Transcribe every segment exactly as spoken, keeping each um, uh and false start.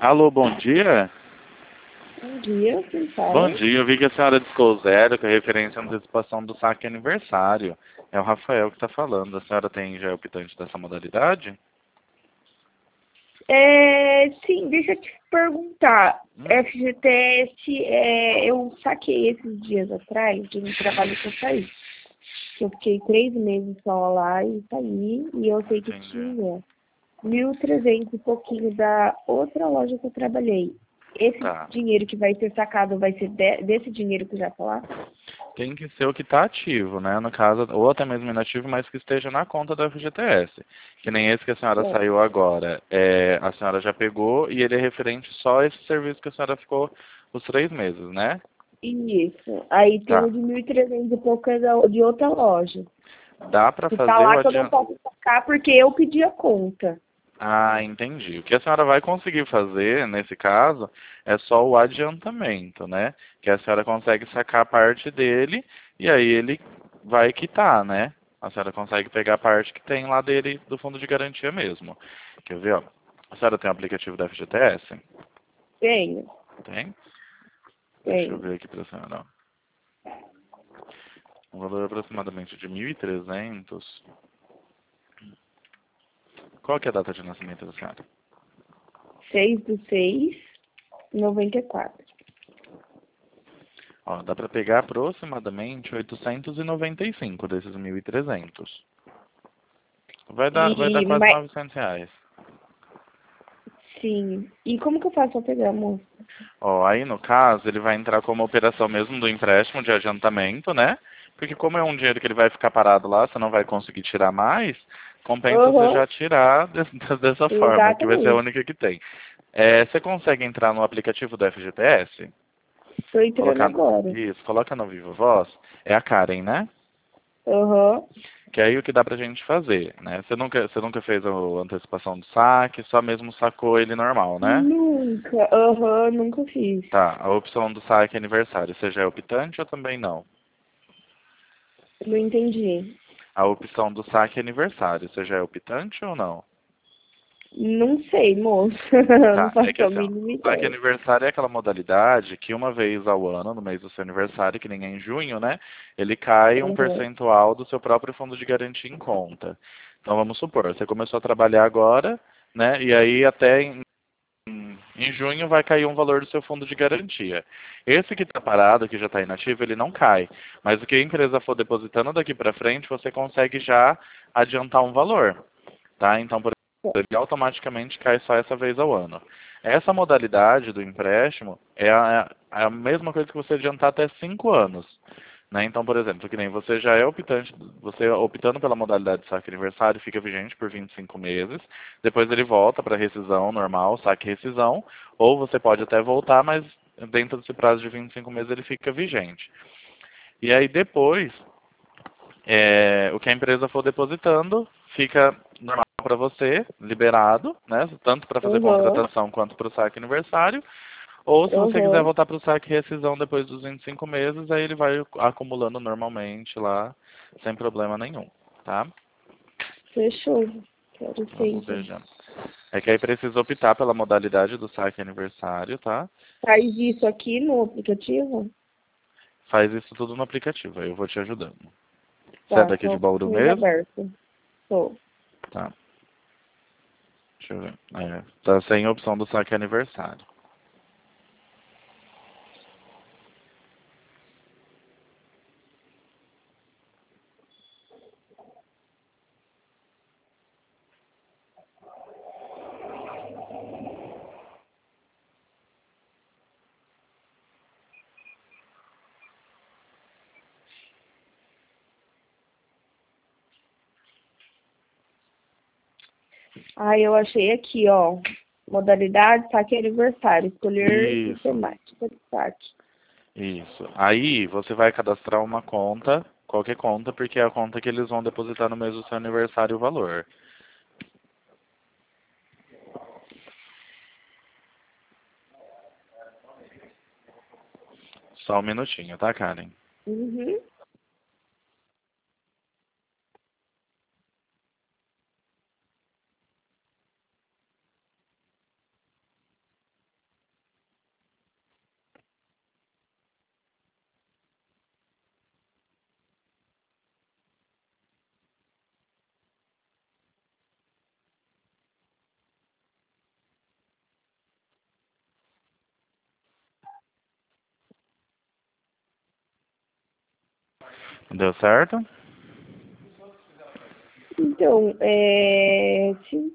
Alô, bom dia. Bom dia, quem Bom fala? dia, eu vi que a senhora discou zero, que é referência à antecipação do saque aniversário. É o Rafael que está falando. A senhora tem já é optante dessa modalidade? É, sim, deixa eu te perguntar. Hum, F G T S, é, eu saquei esses dias atrás de um trabalho que eu saí. Eu fiquei três meses só lá e saí, e eu sei que entendi. tinha mil e trezentos e pouquinho da outra loja que eu trabalhei. Esse Tá. dinheiro que vai ser sacado vai ser de- desse dinheiro que eu já falar? Tem que ser o que está ativo, né? No caso, ou até mesmo inativo, mas que esteja na conta do F G T S. Que nem esse que a senhora É. saiu agora. É, a senhora já pegou e ele é referente só a esse serviço que a senhora ficou os três meses, né? Isso. Aí tem o Tá. de mil e trezentos e poucas da- de outra loja. Dá para Que tá fazer o lá que eu não adiantamento. posso sacar porque eu pedi a conta. Ah, entendi. O que a senhora vai conseguir fazer, nesse caso, é só o adiantamento, né? Que a senhora consegue sacar parte dele e aí ele vai quitar, né? A senhora consegue pegar a parte que tem lá dele do fundo de garantia mesmo. Quer ver, ó? A senhora tem o aplicativo da F G T S? Tenho, Tem? Deixa eu tenho. ver aqui pra senhora, ó. Um valor aproximadamente de mil e trezentos. Qual que é a data de nascimento da senhora? Seis do seis, noventa e quatro. Ó, dá para pegar aproximadamente oitocentos e noventa e cinco desses mil e trezentos. Vai dar, vai dar E, quase mas, novecentos reais. sim. E como que eu faço pra pegar, moço? Ó, aí no caso, ele vai entrar como operação mesmo do empréstimo de adiantamento, né? Porque como é um dinheiro que ele vai ficar parado lá, você não vai conseguir tirar mais, compensa você Aham, já tirar des- dessa forma, que vai ser a exatamente. única que tem. É, você consegue entrar no aplicativo do F G T S? Tô entrando Colocar, agora. isso, coloca no Vivo Voz. É a Karen, né? Aham. Que é aí o que dá pra gente fazer, né? Você nunca, você nunca fez a antecipação do saque, só mesmo sacou ele normal, né? Nunca. Aham, nunca fiz. Tá, a opção do saque é aniversário, você já é optante ou também não? Não entendi. A opção do saque é aniversário, você já é optante ou não? Não sei, moço. Não Tá, é faço que a assim, ó, mínima o saque ideia. aniversário é aquela modalidade que uma vez ao ano, no mês do seu aniversário, que nem é em junho, né? Ele cai um Aham. percentual do seu próprio fundo de garantia em conta. Então vamos supor, você começou a trabalhar agora, né? E aí até em Em junho vai cair um valor do seu fundo de garantia. Esse que está parado, que já está inativo, ele não cai. Mas o que a empresa for depositando daqui para frente, você consegue já adiantar um valor. Tá? Então, por exemplo, ele automaticamente cai só essa vez ao ano. Essa modalidade do empréstimo é a, é a mesma coisa que você adiantar até cinco anos. Né? Então, por exemplo, que nem você já é optante, você optando pela modalidade de saque aniversário, fica vigente por vinte e cinco meses. Depois ele volta para rescisão normal, saque e rescisão. Ou você pode até voltar, mas dentro desse prazo de vinte e cinco meses ele fica vigente. E aí depois, é, o que a empresa for depositando fica normal para você, liberado, né? Tanto para fazer Aham. contratação quanto para o saque aniversário. Ou se você quiser Aham. voltar para o saque e rescisão depois dos vinte e cinco meses, aí ele vai acumulando normalmente lá, sem problema nenhum, tá? Fechou. Quero ser, Vamos então. ver já. É que aí precisa optar pela modalidade do saque aniversário, tá? Faz isso aqui no aplicativo? Faz isso tudo no aplicativo, aí eu vou te ajudando. Você é Tá, daqui de tô Bauru com ele mesmo? aberto. Tô. Tá, deixa eu ver. É, tá sem opção do saque aniversário. Ah, eu achei aqui, ó. Modalidade, saque aniversário. Escolher Isso, sistemática de saque. isso. Aí você vai cadastrar uma conta, qualquer conta, porque é a conta que eles vão depositar no mês do seu aniversário o valor. Só um minutinho, tá, Karen? Uhum. Deu certo? Então, é... sim.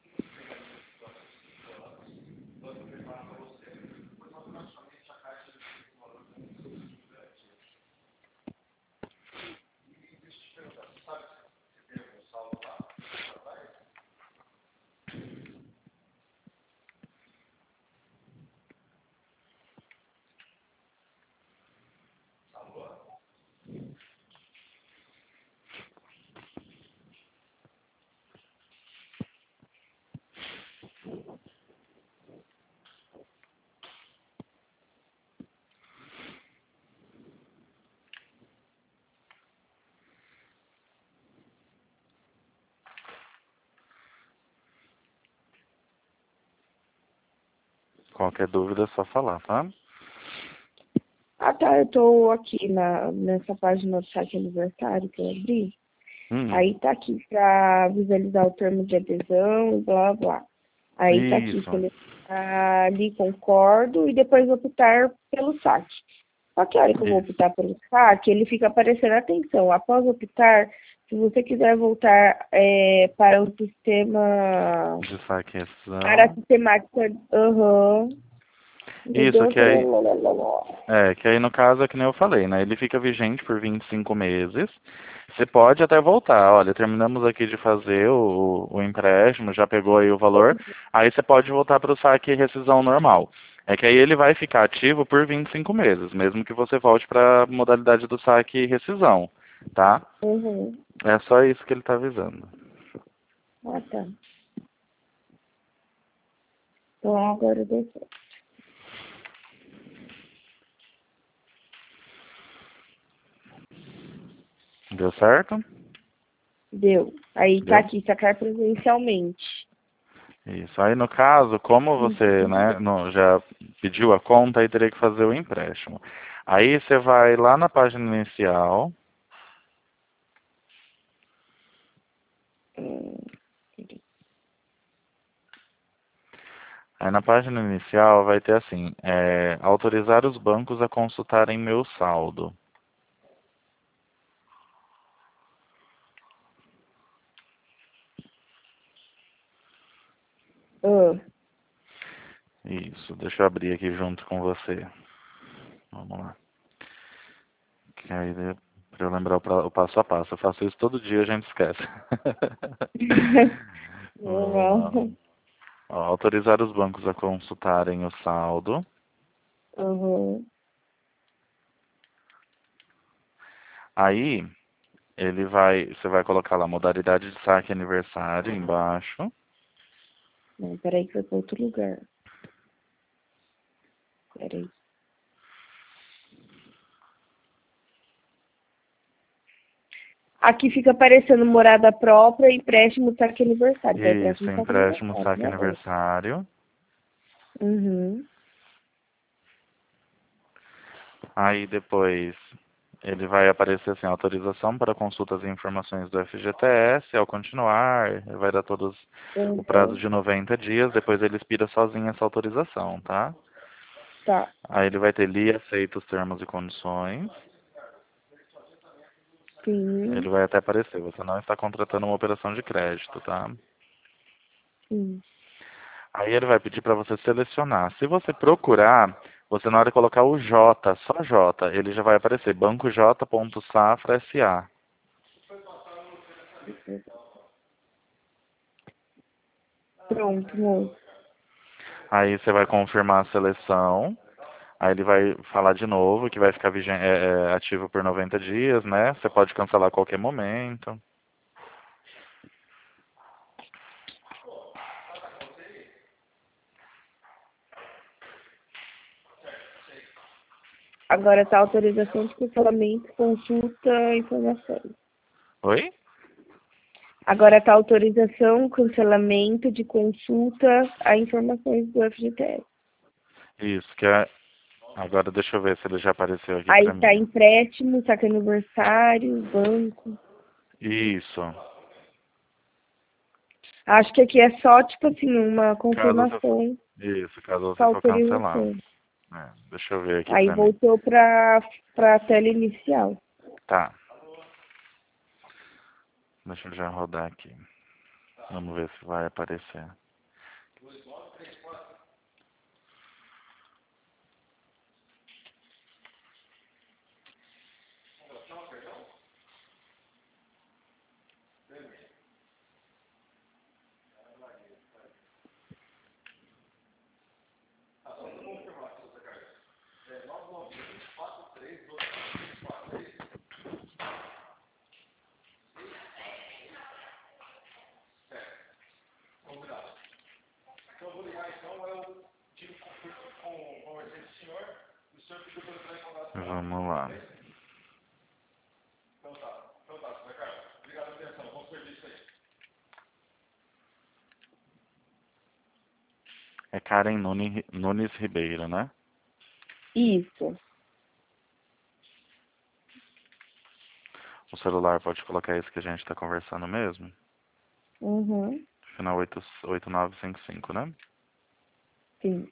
Qualquer dúvida é só falar, tá? Ah, tá, eu tô aqui na, nessa página do site aniversário que eu abri. Hum, Aí tá aqui para visualizar o termo de adesão e blá blá. Aí tá aqui, isso, selecionar ali concordo e depois optar pelo saque. Só que a hora que eu vou isso. optar pelo saque, ele fica aparecendo, atenção, após optar, se você quiser voltar é, para o sistema, De para a saqueação. sistemática, aham, Isso, que mudança, aí, lá, lá, lá, lá. é, que aí no caso é que nem eu falei, né? Ele fica vigente por vinte e cinco meses. Você pode até voltar. Olha, terminamos aqui de fazer o, o empréstimo, já pegou aí o valor. Aí você pode voltar para o saque e rescisão normal. É que aí ele vai ficar ativo por vinte e cinco meses, mesmo que você volte para a modalidade do saque e rescisão, tá? Uhum. É só isso que ele está avisando. Ah, tá. Então agora deu certo. Deu certo? Deu. Aí tá Deu? aqui, sacar presencialmente. Isso. Aí no caso, como você, Uhum. né, no- já pediu a conta, aí teria que fazer o empréstimo. Aí você vai lá na página inicial. Hum, Aí na página inicial vai ter assim, é, autorizar os bancos a consultarem meu saldo. ah, Isso, deixa eu abrir aqui junto com você. Vamos lá. Que aí, para eu lembrar o, pra- o passo a passo. Eu faço isso todo dia, a gente esquece. Vamos lá. normal. Ó, autorizar os bancos a consultarem o saldo. Uhum. Aí, ele vai, você vai colocar lá modalidade de saque aniversário embaixo. Não, peraí que foi para outro lugar. Peraí. Aqui fica aparecendo morada própria, empréstimo, saque aniversário. Então, Isso, empréstimo, saque empréstimo, aniversário, saque né? É. aniversário. Uhum. Aí depois ele vai aparecer assim, autorização para consultas e informações do F G T S. Ao continuar, vai dar todos o prazo Uhum. de noventa dias. Depois ele expira sozinho essa autorização, tá? Tá. Aí ele vai ter li e aceita os termos e condições. Ele Sim. vai até aparecer, você não está contratando uma operação de crédito, tá? Sim. Aí ele vai pedir para você selecionar. Se você procurar, você na hora de colocar o J, só J, ele já vai aparecer banco j ponto safra S A. Pronto, moço. Aí você vai confirmar a seleção. Aí ele vai falar de novo que vai ficar vigen- é, é, ativo por noventa dias, né? Você pode cancelar a qualquer momento. Agora tá autorização de cancelamento, consulta, informações. Oi? Agora tá autorização, cancelamento de consulta a informações do F G T S. Isso, que é... Agora deixa eu ver se ele já apareceu aqui Aí pra tá mim. empréstimo, saque aniversário, banco. Isso. Acho que aqui é só, tipo assim, uma Caso você... confirmação Isso, caso com você for cancelar. autorização. É, deixa eu ver aqui Aí pra mim. voltou para a tela inicial. Tá. Deixa eu já rodar aqui. Vamos ver se vai aparecer. Vamos lá. É Karen Nunes, Nunes Ribeiro, né? Isso. O celular pode colocar esse que a gente está conversando mesmo? Uhum. Final oito, oito nove cinco cinco, né? Sim.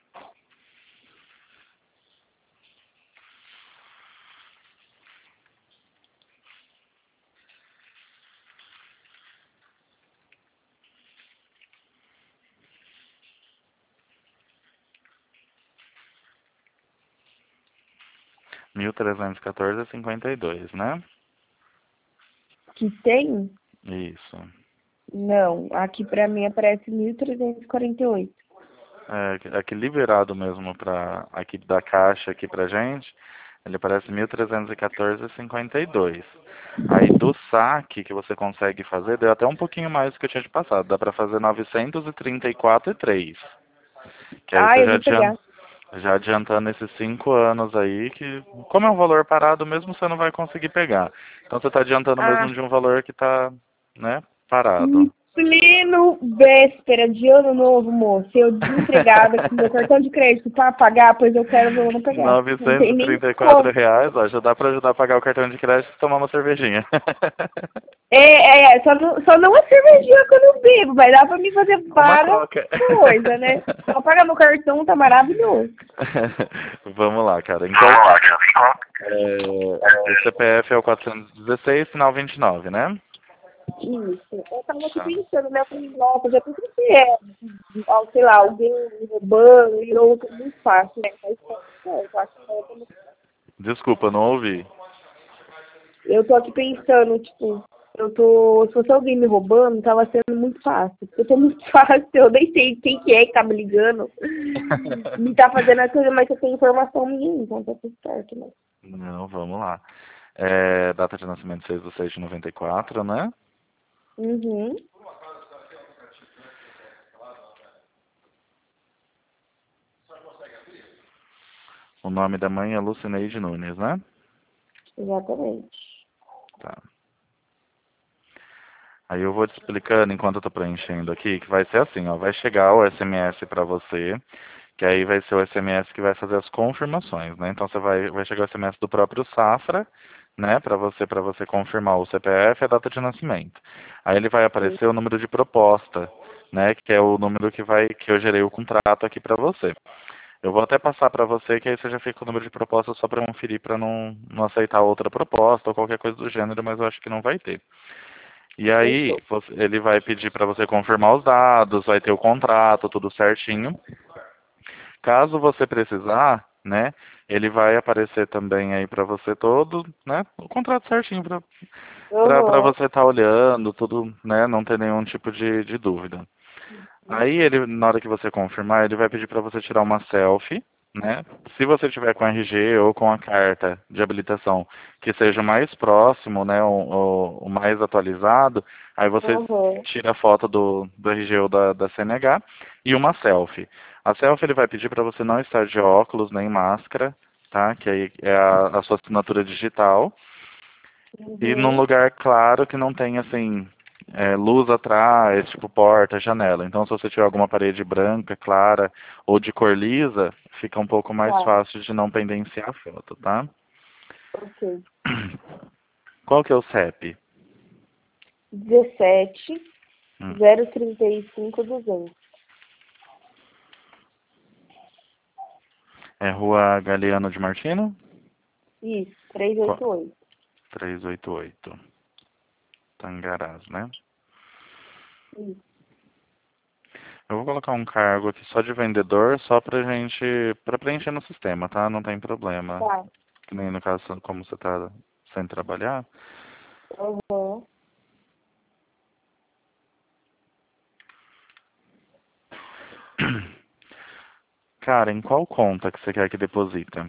mil trezentos e quatorze, cinquenta e dois, né? Que tem? Isso. Não. Aqui pra mim aparece mil trezentos e quarenta e oito. É, aqui liberado mesmo para aqui da caixa aqui pra gente, ele aparece mil trezentos e quatorze, cinquenta e dois. Aí do saque que você consegue fazer, deu até um pouquinho mais do que eu tinha de passado. Dá para fazer novecentos e trinta e quatro e três. Que aí Ah, você eu já vou adianta, pegar. já adiantando esses cinco anos aí, que como é um valor parado mesmo, você não vai conseguir pegar. Então você está adiantando Ah, mesmo de um valor que está, né, em parado. pleno véspera de ano novo, moço. Eu desempregada com meu cartão de crédito para pagar, pois eu quero ver eu não pegar. Não novecentos tem e nem trinta e quatro como. reais, ó, já dá para ajudar a pagar o cartão de crédito e tomar uma cervejinha. É, é, é, só não, só não a cervejinha que eu não bebo, mas dá pra mim fazer Uma várias coca. coisas, né? Só pagar meu cartão tá maravilhoso. Vamos lá, cara. Então, é, o C P F é o quatrocentos e dezesseis, final vinte e nove, né? Isso. Eu tava aqui Tá. pensando, né? Eu falei, nossa, já pensei que é, ó, sei lá, alguém me roubando e outro muito fácil, né? Mas, é, eu acho que é como- Desculpa, não ouvi. eu tô aqui pensando, tipo, eu tô. Se fosse alguém me roubando, tava sendo muito fácil. Porque eu tô muito fácil, eu nem sei quem que é que tá me ligando. Me tá fazendo a coisa, mas eu tenho informação minha, então tá tudo certo, né? Não, vamos lá. É, data de nascimento seis de seis de noventa e quatro, né? Uhum, O nome da mãe é Lucineide Nunes, né? exatamente. Tá. Aí eu vou te explicando enquanto eu tô preenchendo aqui, que vai ser assim, ó, vai chegar o S M S para você, que aí vai ser o S M S que vai fazer as confirmações, né? Então você vai, vai chegar o S M S do próprio Safra, né, para você para você confirmar o C P F e a data de nascimento. Aí ele vai aparecer o número de proposta, né, que é o número que vai que eu gerei o contrato aqui para você. Eu vou até passar para você que aí você já fica com o número de proposta só para conferir para não não aceitar outra proposta ou qualquer coisa do gênero, mas eu acho que não vai ter. E aí, Fechou. você- ele vai pedir para você confirmar os dados, vai ter o contrato, tudo certinho. Caso você precisar, né, ele vai aparecer também aí para você todo, né, o contrato certinho para para Uhum. você estar olhando, tudo, né, não ter nenhum tipo de, de dúvida. Aí ele, na hora que você confirmar, ele vai pedir para você tirar uma selfie, né? Se você tiver com R G ou com a carta de habilitação que seja o mais próximo, né, o, o, o mais atualizado, aí você Uhum. tira a foto do, do R G ou da, da C N H e uma selfie. A selfie ele vai pedir para você não estar de óculos nem máscara, tá? Que aí é a, a sua assinatura digital. E num Uhum. lugar claro que não tem, assim, é, luz atrás, tipo porta, janela. Então, se você tiver alguma parede branca, clara ou de cor lisa, fica um pouco mais Tá, fácil de não pendenciar a foto, tá? ok. Qual que é o C E P? dezessete, Hum. zero trinta e cinco, duzentos. É Rua Galeano de Martino? Isso, trezentos e Qual? oitenta e oito. trezentos e oitenta e oito. Tangarás, né? Isso. Eu vou colocar um cargo aqui só de vendedor, só pra gente, pra preencher no sistema, tá? Não tem problema. Tá. Que nem no caso, como você tá sem trabalhar. Uhum. Cara, em qual conta que você quer que deposita?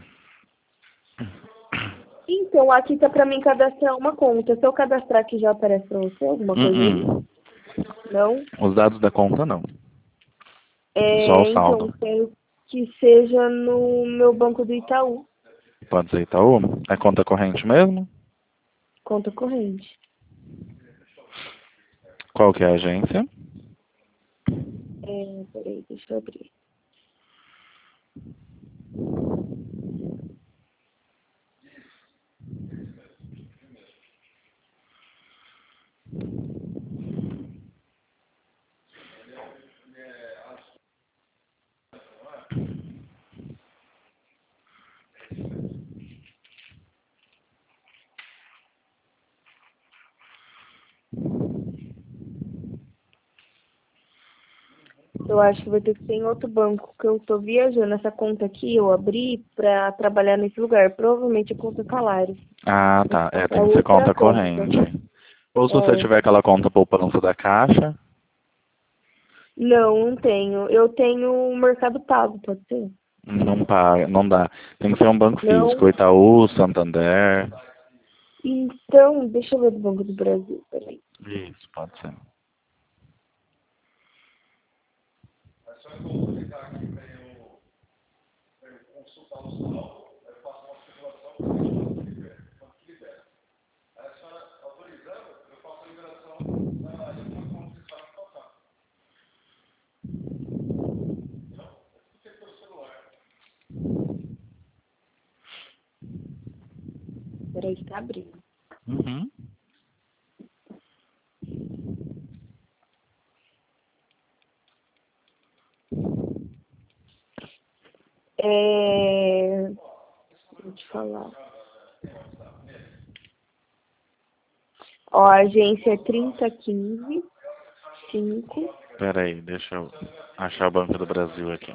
Então, aqui tá pra mim cadastrar uma conta. Se eu cadastrar aqui, já aparece pra você alguma coisa aí? Uh-uh. Não? Os dados da conta não. Só o É, então, saldo. quero que seja no meu banco do Itaú. Pode ser Itaú? É conta corrente mesmo? Conta corrente. Qual que é a agência? É, peraí, deixa eu abrir. Eu acho que vai ter que ser em outro banco, que eu tô viajando. Essa conta aqui eu abri pra trabalhar nesse lugar. Provavelmente a conta Calares. Ah, tá. É, É tem que ser outra conta conta. corrente. Ou se você É. tiver aquela conta poupança da Caixa. Não, não tenho. Eu tenho o Mercado Pago, pode ser? Não paga, não dá. Tem que ser um banco Não. físico. Itaú, Santander. Então, deixa eu ver do Banco do Brasil, peraí. Isso, pode ser. Peraí que tá abrindo. Uhum. É... Vou te falar. Ó, a agência é trinta quinze cinco. Pera aí, deixa eu achar o Banco do Brasil aqui.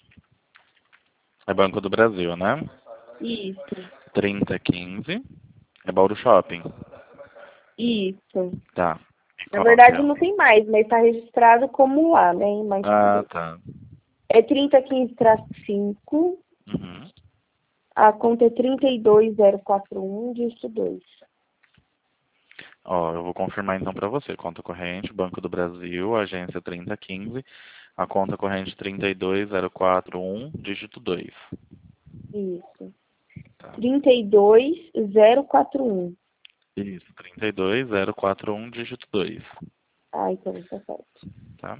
É Banco do Brasil, né? Isso, trinta quinze. É Bauru Shopping. isso. Tá. E Na qual que verdade é? não tem mais, mas tá registrado como lá, né? Mas tudo Ah, bem. tá. É trinta quinze cinco. Uhum. A conta é trinta e dois zero quatro um, dígito dois. Ó, eu vou confirmar então pra você. Conta corrente, Banco do Brasil, agência trinta quinze. A conta corrente trinta e dois zero quatro um, dígito dois. Isso. Tá. trinta e dois zero quatro um. Isso, trinta e dois zero quatro um, dígito dois. Ah, então tá certo. Tá?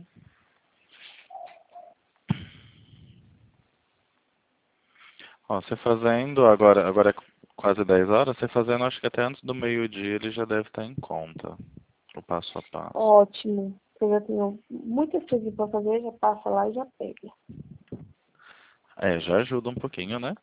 Ó, você fazendo, agora, agora é quase dez horas, você fazendo, acho que até antes do meio-dia ele já deve estar em conta. O passo a passo. Ótimo. Eu já tenho muitas coisas pra fazer, já passa lá e já pega. É, já ajuda um pouquinho, né?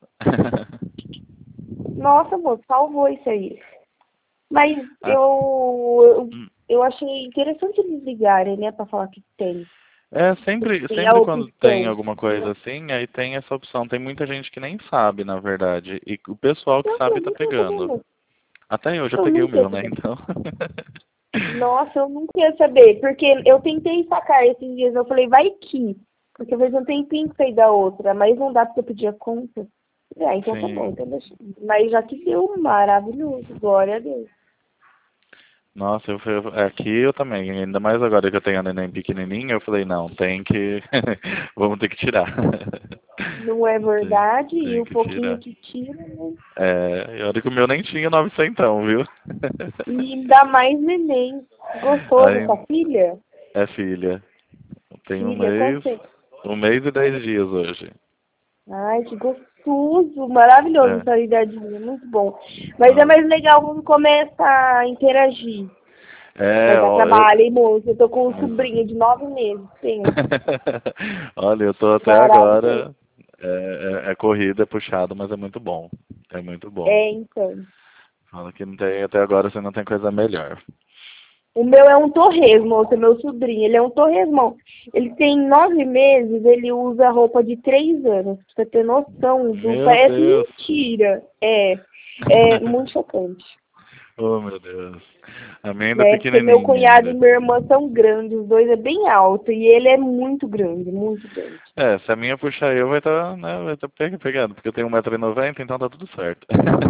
Nossa, moço, salvou isso aí. Mas Ah, eu, eu, hum. eu achei interessante eles ligarem, né, pra falar que tem. É, sempre, Tem a sempre quando tem opção. alguma coisa assim, aí tem essa opção. Tem muita gente que nem sabe, na verdade. E o pessoal que Não, sabe eu tá nunca ia pegando. saber. Até eu já Eu peguei o nunca ia meu, né? saber. Então. Nossa, eu nunca ia saber. Porque eu tentei sacar esses dias, eu falei, vai que. Porque faz um tempinho que saí da outra, mas não dá porque eu pedir a conta. Ah, então tá bom, Sim. então deixa. Mas já que deu, maravilhoso. Glória a Deus. Nossa, eu, eu, aqui eu também, ainda mais agora que eu tenho a neném pequenininha, eu falei, não, tem que, vamos ter que tirar. Não é Tem, verdade, e tem o que pouquinho tirar. que tira, né? É, e olha que o meu nem tinha novecentão, viu? E ainda mais neném. Gostoso, Aí, sua filha? é filha, tem um Filha, quanto mês, tempo? um mês e dez dias hoje. Ai, que gostoso, maravilhoso É, essa idadinha, muito bom. Mas é não. mais legal quando começa a interagir. É, Vai dar ó, eu, trabalho, hein, moço? Eu tô com um mas, sobrinho de nove meses, pensa. olha, eu tô até Maravilhoso. agora, é, é, é corrida, é puxado, mas é muito bom, é muito bom. É, então. Fala que não tem, até agora você não tem coisa melhor. O meu é um torresmo, esse é meu sobrinho. Ele é um torresmão. Ele tem nove meses, ele usa roupa de três anos. Pra você ter noção do... Meu Parece Deus. mentira. É, é muito chocante. Oh, meu Deus. A minha ainda é Né? Porque meu pequenininha cunhado ainda. e minha irmã são grandes, os dois é bem alto. E ele é muito grande, muito grande. É, se a minha puxar eu, vai estar, né, vai estar pegado, porque eu tenho um metro e noventa, então tá tudo certo.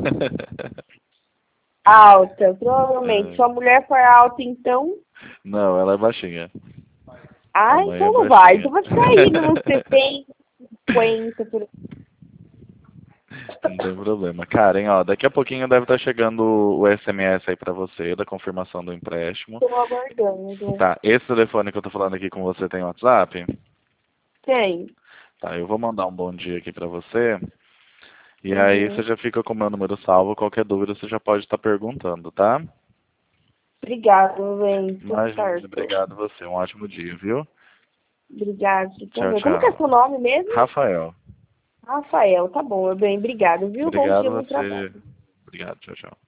Alta, provavelmente. É. Sua mulher for alta, então... Não, ela é baixinha. A Ah, mãe é então não vai. Então baixinha. vai ficar aí nos setenta, cinquenta, por aí. Não tem problema. Karen, ó, daqui a pouquinho deve estar chegando o S M S aí pra você, da confirmação do empréstimo. Estou aguardando. Tá, esse telefone que eu tô falando aqui com você tem WhatsApp? Tem. Tá, eu vou mandar um bom dia aqui pra você. E aí você Uhum. já fica com o meu número salvo. Qualquer dúvida você já pode estar perguntando, tá? Obrigado, bem. Tudo Imagina, certo. obrigado a você. Um ótimo dia, viu? Obrigado. Tchau, Também. Como que é tchau. seu nome mesmo? Rafael. Rafael, tá bom, meu bem. Obrigado, viu? Bom Obrigado dia, a bom trabalho. você. Obrigado, tchau, tchau.